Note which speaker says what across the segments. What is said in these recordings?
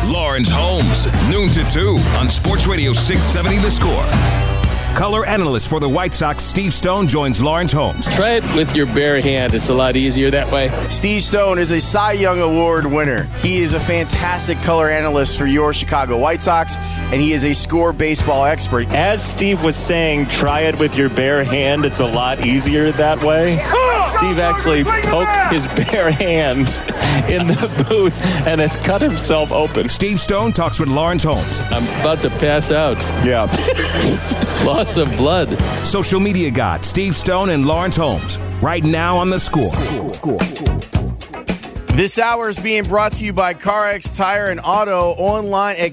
Speaker 1: Lawrence Holmes, noon to 2 on Sports Radio 670 The Score. Color analyst for the White Sox, Steve Stone, joins Lawrence Holmes.
Speaker 2: Try it with your bare hand. It's a lot easier that way.
Speaker 3: Steve Stone is a Cy Young Award winner. He is a fantastic color analyst for your Chicago White Sox, and he is a score baseball expert.
Speaker 4: As Steve was saying, try it with your bare hand. It's a lot easier that way. Steve actually poked his bare hand in the booth and has cut himself open.
Speaker 1: Steve Stone talks with Lawrence Holmes.
Speaker 2: I'm about to pass out.
Speaker 4: Yeah.
Speaker 2: Loss of blood.
Speaker 1: Social media god Steve Stone and Lawrence Holmes, right now on The Score.
Speaker 3: This hour is being brought to you by CarX Tire and Auto, online at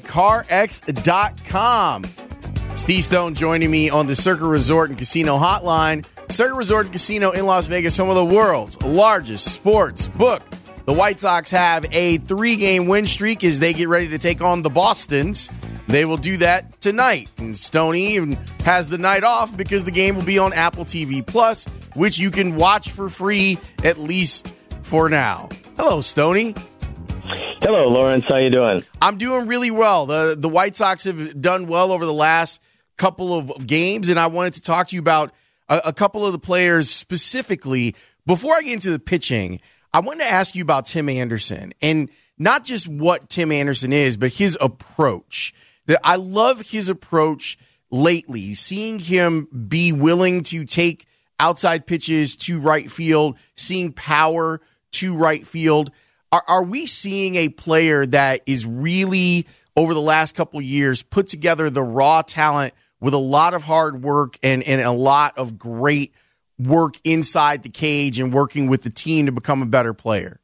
Speaker 3: CarX.com. Steve Stone joining me on the Circa Resort and Casino Hotline. Circa Resort and Casino in Las Vegas, home of the world's largest sports book. The White Sox have a 3-game win streak as they get ready to take on the Bostons. They will do that tonight. And Stoney even has the night off because the game will be on Apple TV Plus, which you can watch for free, at least for now. Hello, Stoney.
Speaker 5: Hello, Lawrence. How you doing?
Speaker 3: I'm doing really well. The White Sox have done well over the last couple of games, and I wanted to talk to you about a couple of the players specifically. Before I get into the pitching, I wanted to ask you about Tim Anderson, and not just what Tim Anderson is, but his approach. I love his approach lately, seeing him be willing to take outside pitches to right field, seeing power to right field. Are we seeing a player that is really, over the last couple of years, put together the raw talent with a lot of hard work and a lot of great work inside the cage and working with the team to become a better player?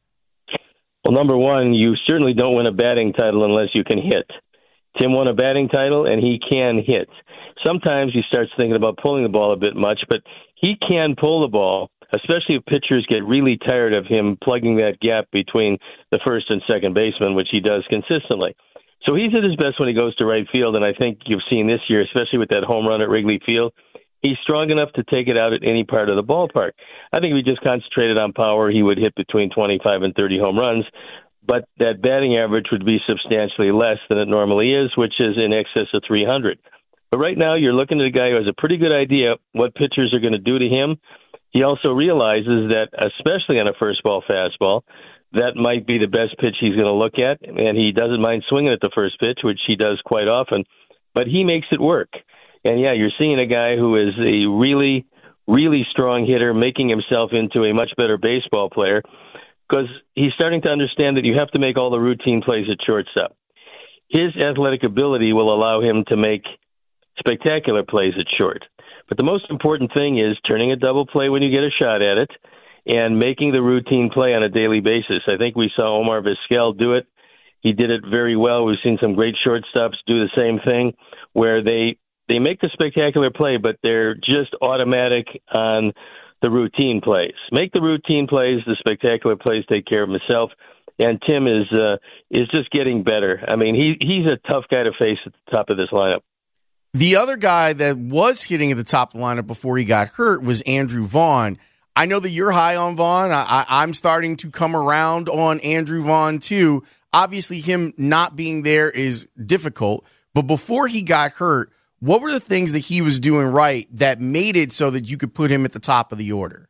Speaker 5: Well, number one, you certainly don't win a batting title unless you can hit. Tim won a batting title, and he can hit. Sometimes he starts thinking about pulling the ball a bit much, but he can pull the ball, especially if pitchers get really tired of him plugging that gap between the first and second baseman, which he does consistently. So he's at his best when he goes to right field, and I think you've seen this year, especially with that home run at Wrigley Field, he's strong enough to take it out at any part of the ballpark. I think if he just concentrated on power, he would hit between 25 and 30 home runs, but that batting average would be substantially less than it normally is, which is in excess of 300. But right now, you're looking at a guy who has a pretty good idea what pitchers are going to do to him. He also realizes that, especially on a first ball fastball, that might be the best pitch he's going to look at, and he doesn't mind swinging at the first pitch, which he does quite often, but he makes it work. And, yeah, you're seeing a guy who is a really, really strong hitter, making himself into a much better baseball player, because he's starting to understand that you have to make all the routine plays at shortstop. His athletic ability will allow him to make spectacular plays at short. But the most important thing is turning a double play when you get a shot at it and making the routine play on a daily basis. I think we saw Omar Vizquel do it. He did it very well. We've seen some great shortstops do the same thing, where they make the spectacular play, but they're just automatic on the routine plays. Make the routine plays, the spectacular plays take care of himself. And Tim is just getting better. I mean, he's a tough guy to face at the top of this lineup.
Speaker 3: The other guy that was hitting at the top of the lineup before he got hurt was Andrew Vaughn. I know that you're high on Vaughn. I'm starting to come around on Andrew Vaughn, too. Obviously, him not being there is difficult. But before he got hurt, what were the things that he was doing right that made it so that you could put him at the top of the order?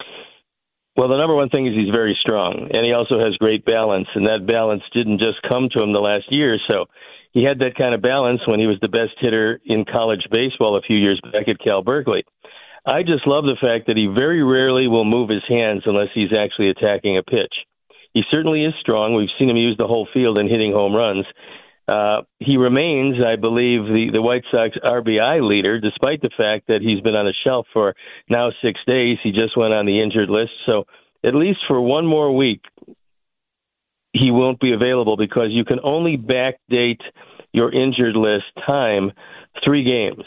Speaker 5: Well, the number one thing is he's very strong, and he also has great balance, and that balance didn't just come to him the last year or so. He had that kind of balance when he was the best hitter in college baseball a few years back at Cal Berkeley. I just love the fact that he very rarely will move his hands unless he's actually attacking a pitch. He certainly is strong. We've seen him use the whole field in hitting home runs. He remains, I believe, the White Sox RBI leader, despite the fact that he's been on the shelf for now 6 days. He just went on the injured list. So at least for one more week, he won't be available because you can only backdate your injured list time 3 games.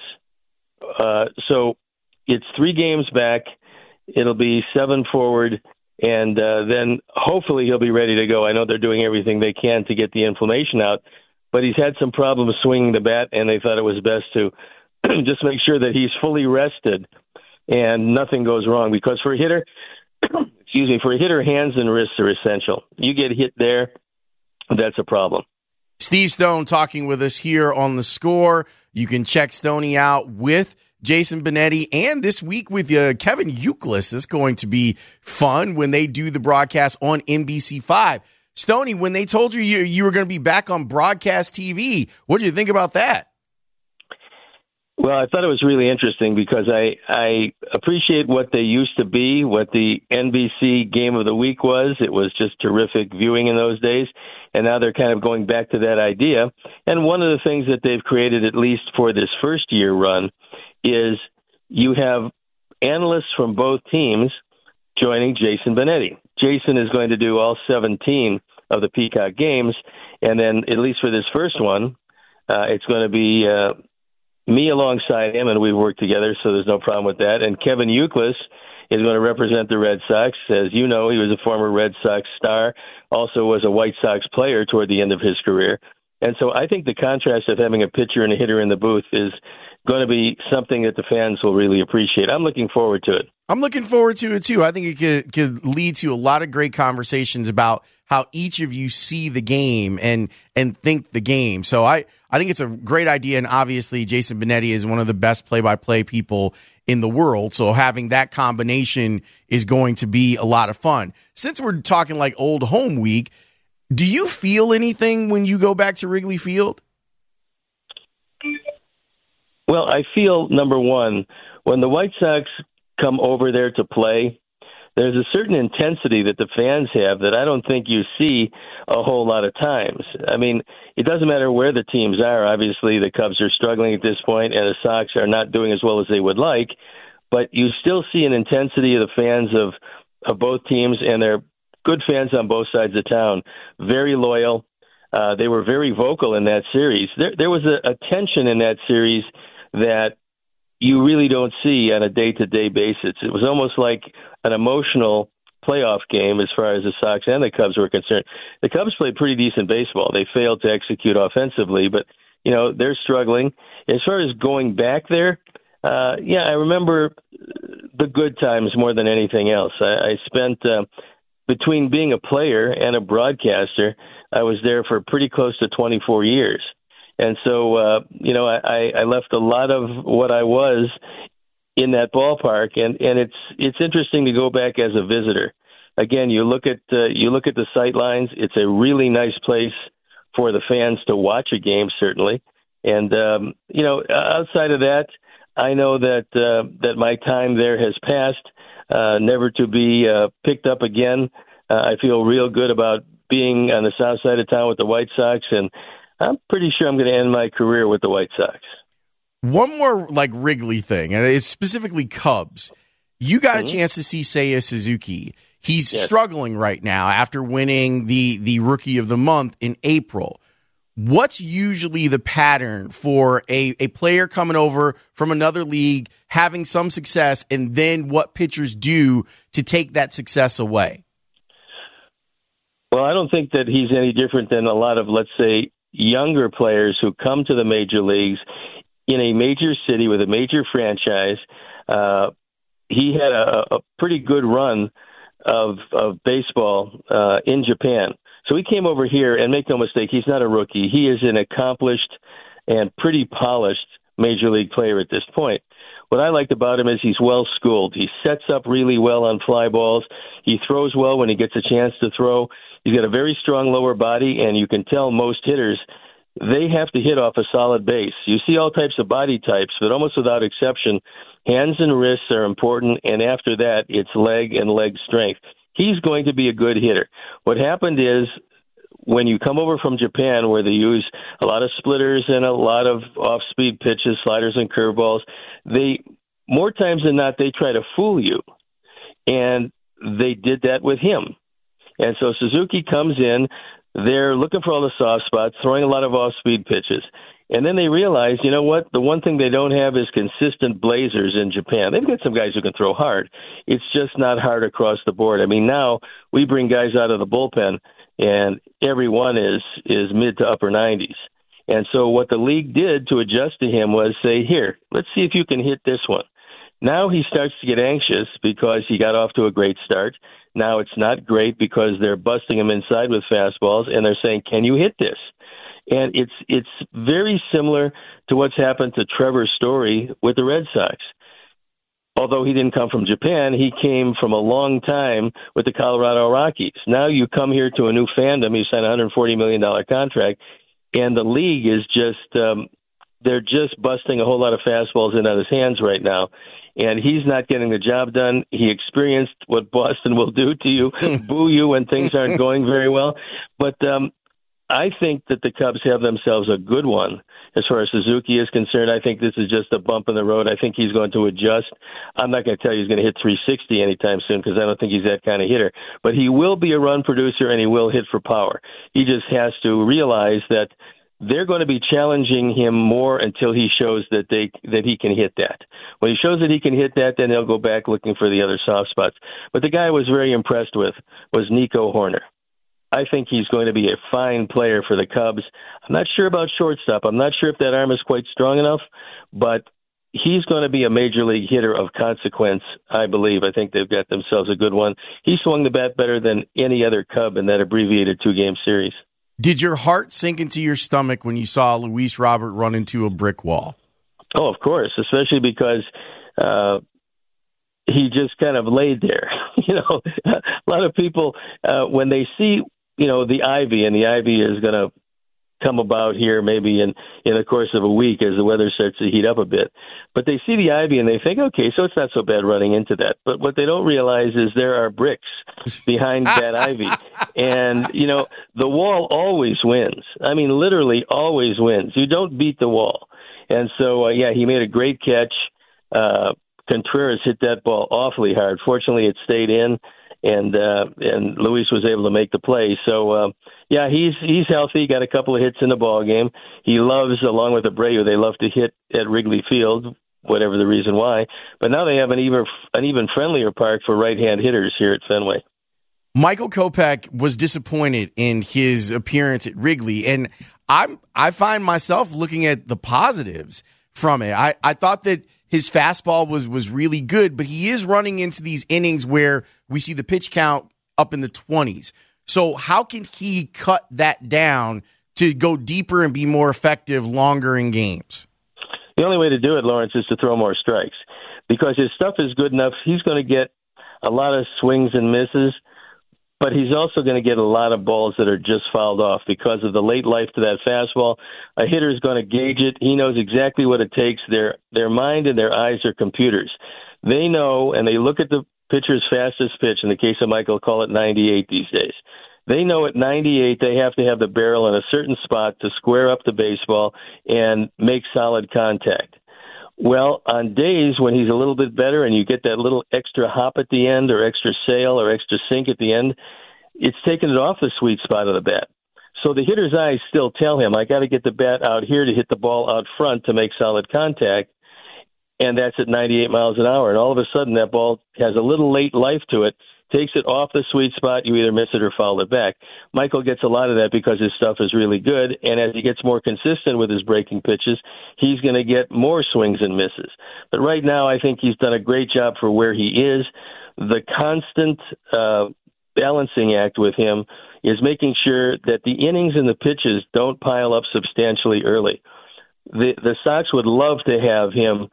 Speaker 5: So it's 3 games back. It'll be 7 forward, and then hopefully he'll be ready to go. I know they're doing everything they can to get the inflammation out, but he's had some problems swinging the bat, and they thought it was best to just make sure that he's fully rested and nothing goes wrong. Because for a hitter, hands and wrists are essential. You get hit there, that's a problem.
Speaker 3: Steve Stone talking with us here on The Score. You can check Stoney out with Jason Benetti and this week with Kevin Youkilis. It's going to be fun when they do the broadcast on NBC5. Stoney, when they told you were going to be back on broadcast TV, what did you think about that?
Speaker 5: Well, I thought it was really interesting because I appreciate what they used to be, what the NBC Game of the Week was. It was just terrific viewing in those days, and now they're kind of going back to that idea. And one of the things that they've created, at least for this first-year run, is you have analysts from both teams joining Jason Benetti. Jason is going to do all 17 of the Peacock games, and then at least for this first one, it's going to be me alongside him, and we've worked together, so there's no problem with that. And Kevin Youkilis is going to represent the Red Sox. As you know, he was a former Red Sox star, also was a White Sox player toward the end of his career. And so I think the contrast of having a pitcher and a hitter in the booth is going to be something that the fans will really appreciate. I'm looking forward to it.
Speaker 3: I'm looking forward to it, too. I think it could lead to a lot of great conversations about how each of you see the game and think the game. So I think it's a great idea, and obviously Jason Benetti is one of the best play-by-play people in the world, so having that combination is going to be a lot of fun. Since we're talking like old home week, do you feel anything when you go back to Wrigley Field?
Speaker 5: Well, I feel, number one, when the White Sox come over there to play, there's a certain intensity that the fans have that I don't think you see a whole lot of times. I mean, it doesn't matter where the teams are. Obviously, the Cubs are struggling at this point, and the Sox are not doing as well as they would like, but you still see an intensity of the fans of both teams, and they're good fans on both sides of town, very loyal. They were very vocal in that series. There was a tension in that series that you really don't see on a day-to-day basis. It was almost like an emotional playoff game as far as the Sox and the Cubs were concerned. The Cubs played pretty decent baseball. They failed to execute offensively, but, you know, they're struggling. As far as going back there, I remember the good times more than anything else. I spent, between being a player and a broadcaster, I was there for pretty close to 24 years. And so, I left a lot of what I was in that ballpark, and it's interesting to go back as a visitor. Again, you look at the sight lines. It's a really nice place for the fans to watch a game, certainly. And outside of that, I know that my time there has passed, never to be picked up again. I feel real good about being on the south side of town with the White Sox, and I'm pretty sure I'm going to end my career with the White Sox.
Speaker 3: One more like Wrigley thing, and it's specifically Cubs. You got a chance to see Seiya Suzuki. He's struggling right now after winning the Rookie of the Month in April. What's usually the pattern for a player coming over from another league, having some success, and then what pitchers do to take that success away?
Speaker 5: Well, I don't think that he's any different than a lot of, let's say, younger players who come to the major leagues in a major city with a major franchise. He had a pretty good run of baseball in Japan. So he came over here, and make no mistake, he's not a rookie. He is an accomplished and pretty polished major league player at this point. What I liked about him is he's well schooled. He sets up really well on fly balls. He throws well when he gets a chance to throw. He's got a very strong lower body, and you can tell most hitters, they have to hit off a solid base. You see all types of body types, but almost without exception, hands and wrists are important, and after that, it's leg and leg strength. He's going to be a good hitter. What happened is, when you come over from Japan, where they use a lot of splitters and a lot of off-speed pitches, sliders and curveballs, more times than not, they try to fool you. And they did that with him. And so Suzuki comes in, they're looking for all the soft spots, throwing a lot of off-speed pitches. And then they realize, you know what, the one thing they don't have is consistent blazers in Japan. They've got some guys who can throw hard. It's just not hard across the board. I mean, now we bring guys out of the bullpen, and every one is mid to upper 90s. And so what the league did to adjust to him was say, here, let's see if you can hit this one. Now he starts to get anxious because he got off to a great start. Now it's not great because they're busting him inside with fastballs, and they're saying, can you hit this? And it's very similar to what's happened to Trevor Story with the Red Sox. Although he didn't come from Japan, he came from a long time with the Colorado Rockies. Now you come here to a new fandom. You sign a $140 million contract, and the league is just they're just busting a whole lot of fastballs in on his hands right now. And he's not getting the job done. He experienced what Boston will do to you, boo you when things aren't going very well. But I think that the Cubs have themselves a good one. As far as Suzuki is concerned, I think this is just a bump in the road. I think he's going to adjust. I'm not going to tell you he's going to hit 360 anytime soon because I don't think he's that kind of hitter. But he will be a run producer, and he will hit for power. He just has to realize that they're going to be challenging him more until he shows that he can hit that. When he shows that he can hit that, then they'll go back looking for the other soft spots. But the guy I was very impressed with was Nico Horner. I think he's going to be a fine player for the Cubs. I'm not sure about shortstop. I'm not sure if that arm is quite strong enough, but he's going to be a major league hitter of consequence, I believe. I think they've got themselves a good one. He swung the bat better than any other Cub in that abbreviated 2-game series.
Speaker 3: Did your heart sink into your stomach when you saw Luis Robert run into a brick wall?
Speaker 5: Oh, of course, especially because he just kind of laid there. A lot of people, when they see, the ivy, and the ivy is going to come about here maybe in the course of a week as the weather starts to heat up a bit. But they see the ivy and they think, okay, so it's not so bad running into that. But what they don't realize is there are bricks behind that ivy. And, the wall always wins. I mean, literally always wins. You don't beat the wall. And so, he made a great catch. Contreras hit that ball awfully hard. Fortunately, it stayed in, and Luis was able to make the play. So, he's healthy. Got a couple of hits in the ball game. He loves, along with Abreu, they love to hit at Wrigley Field, whatever the reason why. But now they have an even friendlier park for right-hand hitters here at Fenway.
Speaker 3: Michael Kopech was disappointed in his appearance at Wrigley, and I find myself looking at the positives from it. I thought that his fastball was really good, but he is running into these innings where we see the pitch count up in the 20s. So how can he cut that down to go deeper and be more effective longer in games?
Speaker 5: The only way to do it, Lawrence, is to throw more strikes because his stuff is good enough. He's going to get a lot of swings and misses, but he's also going to get a lot of balls that are just fouled off because of the late life to that fastball. A hitter is going to gauge it. He knows exactly what it takes. Their mind and their eyes are computers. They know, and they look at the pitcher's fastest pitch. In the case of Michael, call it 98 these days. They know at 98 they have to have the barrel in a certain spot to square up the baseball and make solid contact. Well, on days when he's a little bit better and you get that little extra hop at the end or extra sail or extra sink at the end, it's taking it off the sweet spot of the bat. So the hitter's eyes still tell him, I got to get the bat out here to hit the ball out front to make solid contact, and that's at 98 miles an hour. And all of a sudden that ball has a little late life to it, takes it off the sweet spot, you either miss it or foul it back. Michael gets a lot of that because his stuff is really good, and as he gets more consistent with his breaking pitches, he's going to get more swings and misses. But right now, I think he's done a great job for where he is. The constant balancing act with him is making sure that the innings and the pitches don't pile up substantially early. The Sox would love to have him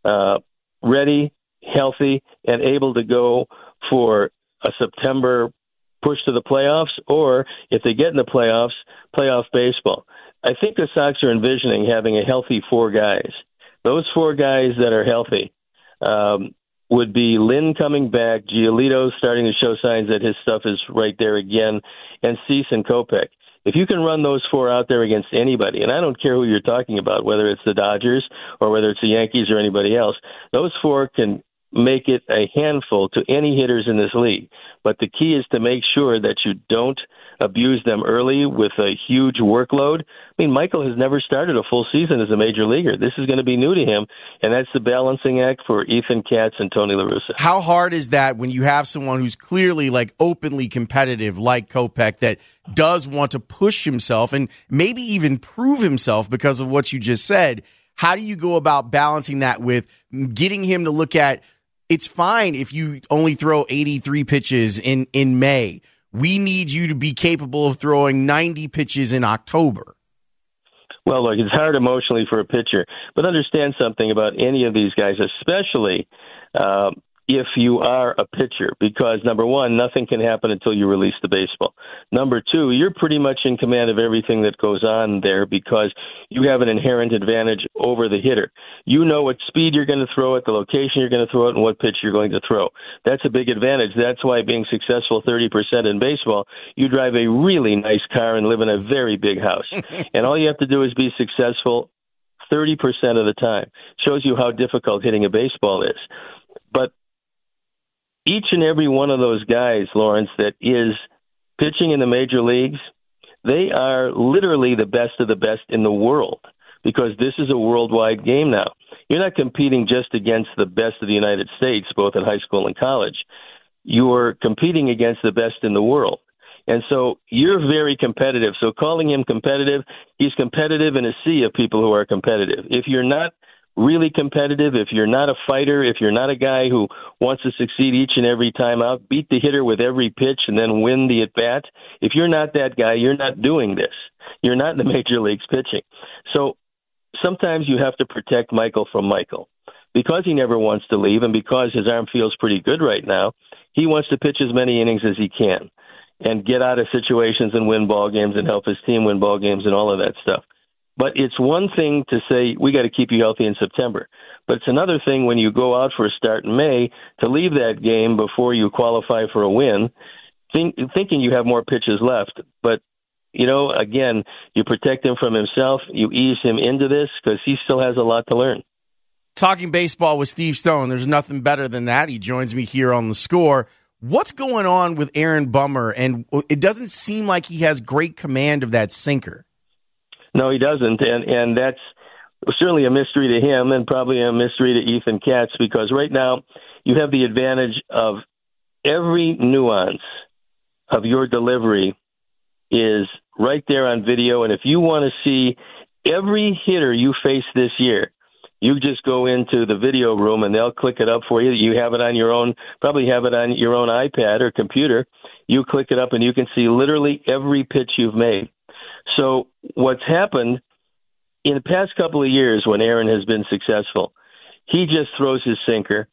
Speaker 5: ready, healthy, and able to go for a September push to the playoffs, or if they get in the playoffs, playoff baseball. I think the Sox are envisioning having a healthy 4 guys. Those 4 guys that are healthy would be Lynn coming back, Giolito starting to show signs that his stuff is right there again, and Cease and Kopech. If you can run those 4 out there against anybody, and I don't care who you're talking about, whether it's the Dodgers or whether it's the Yankees or anybody else, those 4 can make it a handful to any hitters in this league. But the key is to make sure that you don't abuse them early with a huge workload. I mean, Michael has never started a full season as a major leaguer. This is going to be new to him, and that's the balancing act for Ethan Katz and Tony La Russa.
Speaker 3: How hard is that when you have someone who's clearly openly competitive like Kopech that does want to push himself and maybe even prove himself because of what you just said? How do you go about balancing that with getting him to look at, it's fine if you only throw 83 pitches in May. We need you to be capable of throwing 90 pitches in October.
Speaker 5: Well, look, it's hard emotionally for a pitcher, but understand something about any of these guys, especially if you are a pitcher, because, number one, nothing can happen until you release the baseball. Number two, you're pretty much in command of everything that goes on there because you have an inherent advantage over the hitter. You know what speed you're going to throw it, the location you're going to throw it, and what pitch you're going to throw. That's a big advantage. That's why being successful 30% in baseball, you drive a really nice car and live in a very big house. And all you have to do is be successful 30% of the time. Shows you how difficult hitting a baseball is. But each and every one of those guys, Lawrence, that is pitching in the major leagues, they are literally the best of the best in the world because this is a worldwide game now. You're not competing just against the best of the United States, both in high school and college. You're competing against the best in the world. And so you're very competitive. So calling him competitive, he's competitive in a sea of people who are competitive. If you're not really competitive, if you're not a fighter, if you're not a guy who wants to succeed each and every time out, beat the hitter with every pitch and then win the at-bat, if you're not that guy, you're not doing this. You're not in the major leagues pitching. So sometimes you have to protect Michael from Michael. Because he never wants to leave and because his arm feels pretty good right now, he wants to pitch as many innings as he can and get out of situations and win ball games and help his team win ball games and all of that stuff. But it's one thing to say, we got to keep you healthy in September. But it's another thing when you go out for a start in May to leave that game before you qualify for a win, thinking you have more pitches left. But, you know, again, you protect him from himself. You ease him into this because he still has a lot to learn.
Speaker 3: Talking baseball with Steve Stone, there's nothing better than that. He joins me here on The Score. What's going on with Aaron Bummer? And it doesn't seem like he has great command of that sinker.
Speaker 5: No, he doesn't, and that's certainly a mystery to him and probably a mystery to Ethan Katz because right now you have the advantage of every nuance of your delivery is right there on video, and if you want to see every hitter you face this year, you just go into the video room and they'll click it up for you. You have it on your own, probably have it on your own iPad or computer. You click it up and you can see literally every pitch you've made. So what's happened in the past couple of years when Aaron has been successful, he just throws his sinker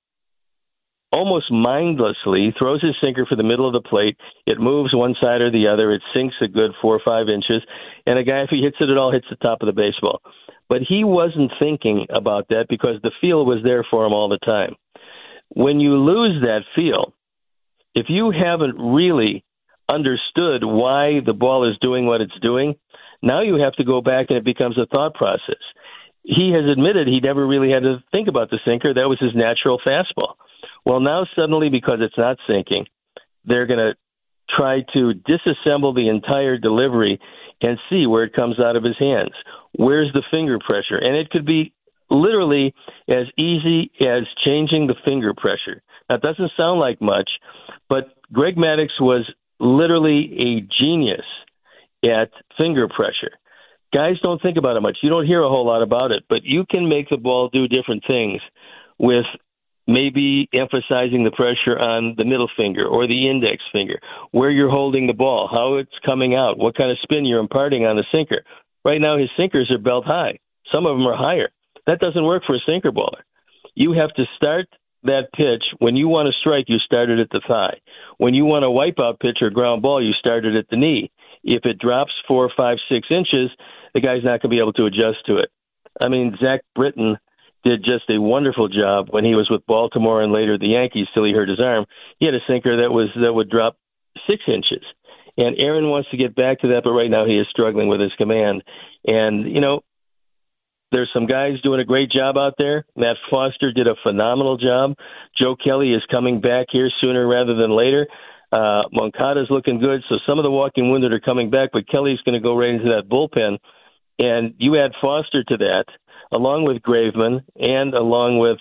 Speaker 5: almost mindlessly, throws his sinker for the middle of the plate. It moves one side or the other. It sinks a good 4 or 5 inches. And a guy, if he hits it at all, hits the top of the baseball. But he wasn't thinking about that because the feel was there for him all the time. When you lose that feel, if you haven't really understood why the ball is doing what it's doing, now you have to go back and it becomes a thought process. He has admitted he never really had to think about the sinker. That was his natural fastball. Well, now suddenly, because it's not sinking, they're going to try to disassemble the entire delivery and see where it comes out of his hands. Where's the finger pressure? And it could be literally as easy as changing the finger pressure. That doesn't sound like much, but Greg Maddux was literally a genius at finger pressure. Guys don't think about it much. You don't hear a whole lot about it, but you can make the ball do different things with maybe emphasizing the pressure on the middle finger or the index finger, where you're holding the ball, how it's coming out, what kind of spin you're imparting on the sinker. Right now, his sinkers are belt high. Some of them are higher. That doesn't work for a sinker baller. You have to start that pitch. When you want to strike, you start it at the thigh. When you want a wipeout pitch or ground ball, you start it at the knee. If it drops 4, 5, 6 inches, the guy's not going to be able to adjust to it. I mean, Zach Britton did just a wonderful job when he was with Baltimore and later the Yankees till he hurt his arm. He had a sinker that would drop 6 inches. And Aaron wants to get back to that, but right now he is struggling with his command. And, you know, there's some guys doing a great job out there. Matt Foster did a phenomenal job. Joe Kelly is coming back here sooner rather than later. Moncada's looking good. So some of the walking wounded are coming back, but Kelly's going to go right into that bullpen. And you add Foster to that, along with Graveman and along with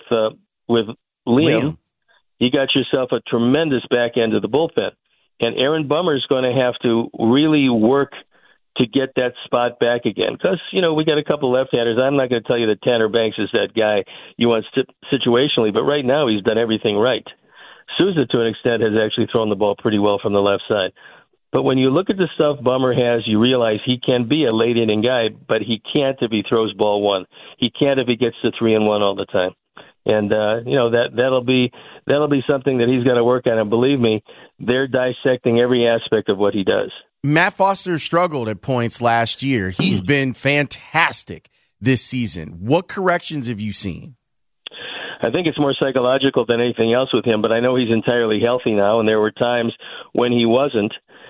Speaker 5: Liam. You got yourself a tremendous back end of the bullpen. And Aaron Bummer's going to have to really work to get that spot back again. Because, you know, we got a couple left-handers. I'm not going to tell you that Tanner Banks is that guy you want situationally, but right now he's done everything right. Souza, to an extent, has actually thrown the ball pretty well from the left side. But when you look at the stuff Bummer has, you realize he can be a late inning guy, but he can't if he throws ball one. He can't if he gets to 3-1 all the time. And that'll be something that he's got to work on. And believe me, they're dissecting every aspect of what he does.
Speaker 3: Matt Foster struggled at points last year. He's been fantastic this season. What corrections have you seen?
Speaker 5: I think it's more psychological than anything else with him, but I know he's entirely healthy now, and there were times when he wasn't.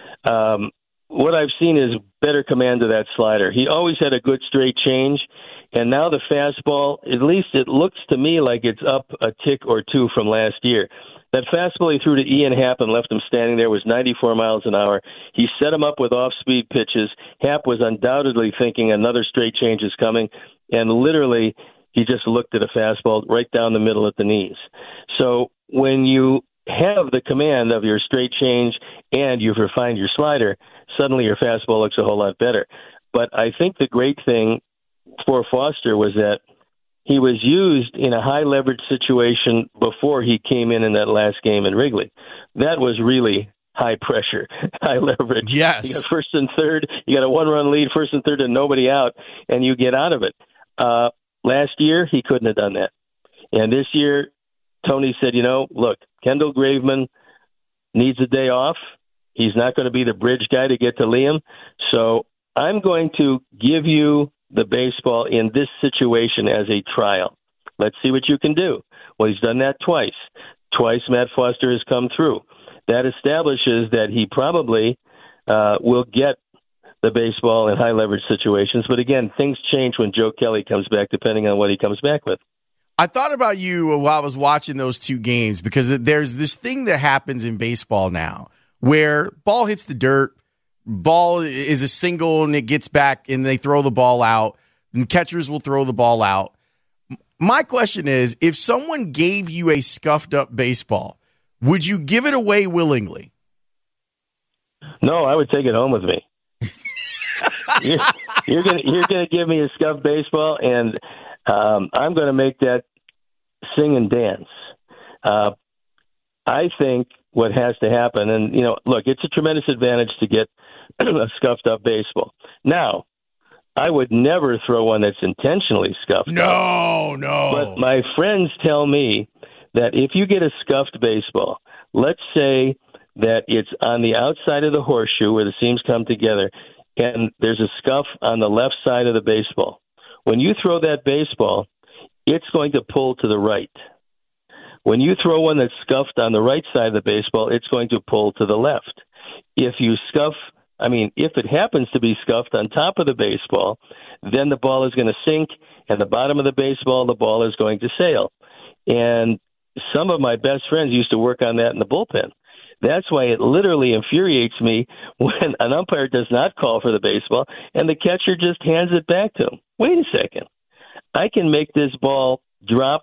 Speaker 5: What I've seen is better command of that slider. He always had a good straight change, and now the fastball, at least it looks to me like it's up a tick or two from last year. That fastball he threw to Ian Happ and left him standing there was 94 miles an hour. He set him up with off-speed pitches. Happ was undoubtedly thinking another straight change is coming, and literally he just looked at a fastball right down the middle at the knees. So when you have the command of your straight change and you've refined your slider, suddenly your fastball looks a whole lot better. But I think the great thing for Foster was that he was used in a high-leverage situation before he came in that last game in Wrigley. That was really high pressure, high leverage.
Speaker 3: Yes.
Speaker 5: You got first and third, you got a one-run lead, first and third, and nobody out, and you get out of it. Last year, he couldn't have done that. And this year, Tony said, look, Kendall Graveman needs a day off. He's not going to be the bridge guy to get to Liam. So I'm going to give you the baseball in this situation as a trial. Let's see what you can do. Well, he's done that twice. Twice Matt Foster has come through. That establishes that he probably will get the baseball in high-leverage situations. But again, things change when Joe Kelly comes back, depending on what he comes back with.
Speaker 3: I thought about you while I was watching those two games because there's this thing that happens in baseball now where ball hits the dirt, ball is a single and it gets back and they throw the ball out, and catchers will throw the ball out. My question is, if someone gave you a scuffed up baseball, would you give it away willingly?
Speaker 5: No, I would take it home with me. You're gonna give me a scuffed baseball, and I'm going to make that sing and dance. I think what has to happen, and look, it's a tremendous advantage to get a scuffed up baseball. Now, I would never throw one that's intentionally scuffed.
Speaker 3: No.
Speaker 5: But my friends tell me that if you get a scuffed baseball, let's say that it's on the outside of the horseshoe where the seams come together, and there's a scuff on the left side of the baseball. When you throw that baseball, it's going to pull to the right. When you throw one that's scuffed on the right side of the baseball, it's going to pull to the left. If it happens to be scuffed on top of the baseball, then the ball is going to sink, and the bottom of the baseball, the ball is going to sail. And some of my best friends used to work on that in the bullpen. That's why it literally infuriates me when an umpire does not call for the baseball and the catcher just hands it back to him. Wait a second. I can make this ball drop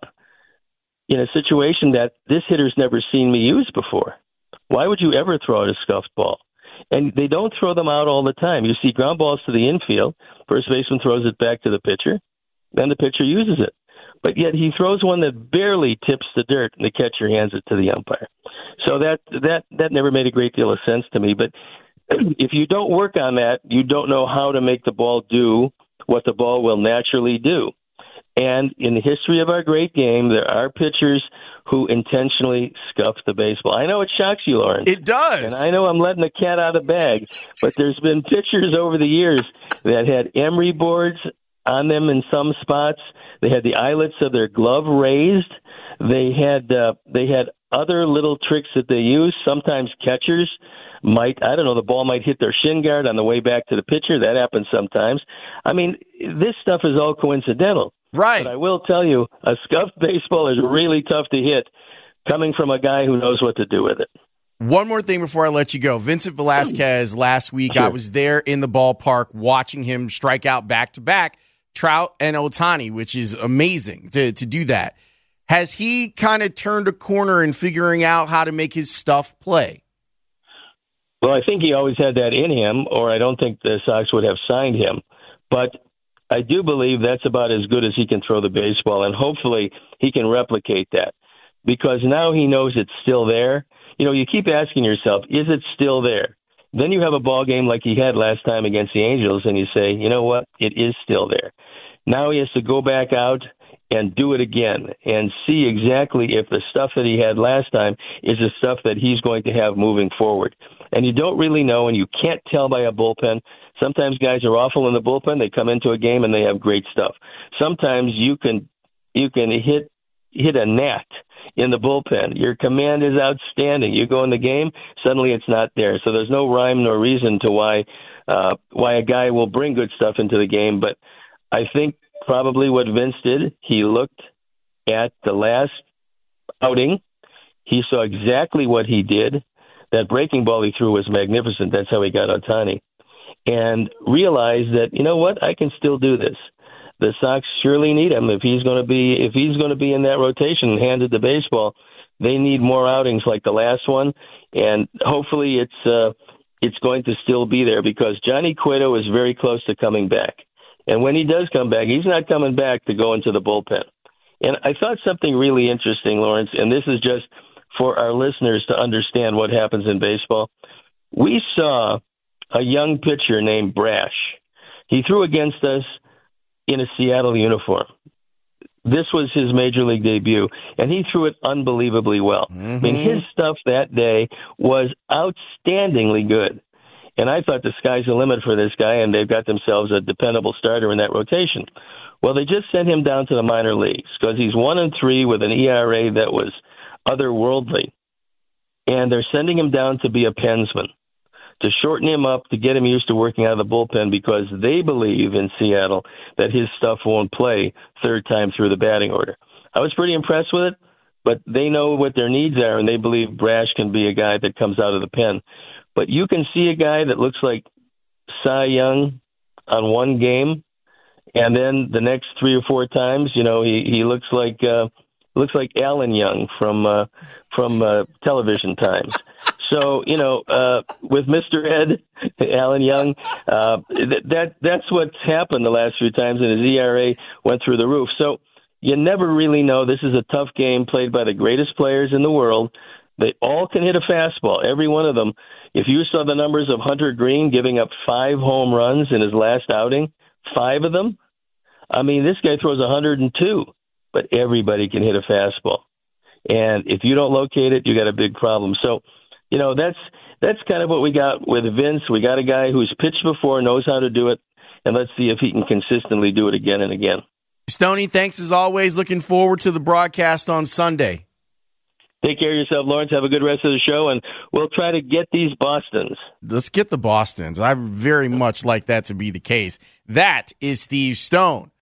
Speaker 5: in a situation that this hitter's never seen me use before. Why would you ever throw out a scuffed ball? And they don't throw them out all the time. You see ground balls to the infield. First baseman throws it back to the pitcher. Then the pitcher uses it. But yet he throws one that barely tips the dirt, and the catcher hands it to the umpire. So that never made a great deal of sense to me. But if you don't work on that, you don't know how to make the ball do what the ball will naturally do. And in the history of our great game, there are pitchers who intentionally scuff the baseball. I know it shocks you, Lawrence.
Speaker 3: It does.
Speaker 5: And I know I'm letting the cat out of the bag, but there's been pitchers over the years that had emery boards on them in some spots. They had the eyelets of their glove raised. They had other little tricks that they use. Sometimes catchers the ball might hit their shin guard on the way back to the pitcher. That happens sometimes. I mean, this stuff is all coincidental.
Speaker 3: Right.
Speaker 5: But I will tell you, a scuffed baseball is really tough to hit coming from a guy who knows what to do with it.
Speaker 3: One more thing before I let you go. Vincent Velasquez last week,
Speaker 5: Sure.
Speaker 3: I was there in the ballpark watching him strike out back-to-back Trout and Ohtani, which is amazing to do that. Has he kind of turned a corner in figuring out how to make his stuff play?
Speaker 5: Well, I think he always had that in him, or I don't think the Sox would have signed him. But I do believe that's about as good as he can throw the baseball, and hopefully he can replicate that because now he knows it's still there. You keep asking yourself, is it still there? then you have a ball game like he had last time against the Angels, and you say, you know what, it is still there. Now he has to go back out and do it again and see exactly if the stuff that he had last time is the stuff that he's going to have moving forward. And you don't really know, and you can't tell by a bullpen. Sometimes guys are awful in the bullpen. They come into a game and they have great stuff. Sometimes you can hit a gnat in the bullpen. Your command is outstanding. You go in the game, suddenly it's not there. So there's no rhyme nor reason to why a guy will bring good stuff into the game. But I think probably what Vince did, he looked at the last outing. He saw exactly what he did. That breaking ball he threw was magnificent. That's how he got Ohtani. And realized that, you know what, I can still do this. The Sox surely need him if he's going to be in that rotation and handed the baseball. They need more outings like the last one, and hopefully it's going to still be there because Johnny Cueto is very close to coming back. And when he does come back, he's not coming back to go into the bullpen. And I thought something really interesting, Lawrence, and this is just for our listeners to understand what happens in baseball. We saw a young pitcher named Brash. He threw against us in a Seattle uniform. This was his major league debut, and he threw it unbelievably well. I mean, his stuff that day was outstandingly good. And I thought the sky's the limit for this guy, and they've got themselves a dependable starter in that rotation. Well, they just sent him down to the minor leagues because he's 1-3 with an ERA that was otherworldly. And they're sending him down to be a pensman, to shorten him up, to get him used to working out of the bullpen because they believe in Seattle that his stuff won't play third time through the batting order. I was pretty impressed with it, but they know what their needs are, and they believe Brash can be a guy that comes out of the pen. But you can see a guy that looks like Cy Young on one game, and then the next 3 or 4 times, you know, he looks like Alan Young from television times. So, you know, with Mr. Ed, Alan Young, that's what's happened the last few times, and his ERA went through the roof. So you never really know. This is a tough game played by the greatest players in the world. They all can hit a fastball, every one of them. If you saw the numbers of Hunter Green giving up 5 home runs in his last outing, 5 of them, I mean, this guy throws 102, but everybody can hit a fastball. And if you don't locate it, you got a big problem. So, you know, that's kind of what we got with Vince. We got a guy who's pitched before, knows how to do it, and let's see if he can consistently do it again and again.
Speaker 3: Stoney, thanks as always. Looking forward to the broadcast on Sunday.
Speaker 5: Take care of yourself, Lawrence. Have a good rest of the show, and we'll try to get these Bostons.
Speaker 3: Let's get the Bostons. I very much like that to be the case. That is Steve Stone.